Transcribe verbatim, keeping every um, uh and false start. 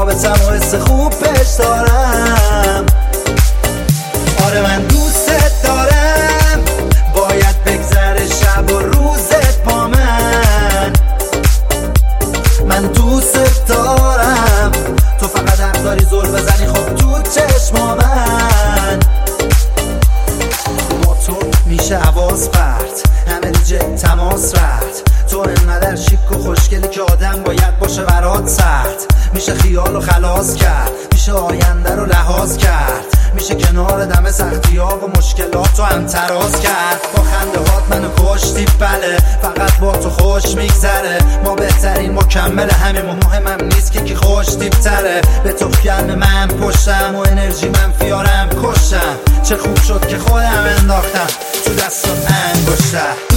رابطم و حس خوب پیش دارم. آره من دوست دارم، باید بگذره شب و روزت با من. من دوست دارم، تو فقط حق داری زل بزنی خب تو چشما من. با تو میشه حواس پرت، همه دیجه تماس رفت. تو انقدر شیک و خوشگلی که آدم باید باشه برات سرد. میشه خیال و خلاص کرد، میشه آینده رو لحاظ کرد، میشه کنار دم سختی ها و مشکلات رو هم تراز کرد. با خنده هات منو کشتی بله، فقط با تو خوش میگذره. ما بهترین مکمل همین، مهمم نیست که کی خوش تیپ تره. به تو گرم من پشتم و انرژی منفیارم کشتم. چه خوب شد که خودم انداختم تو دستات انگشتر.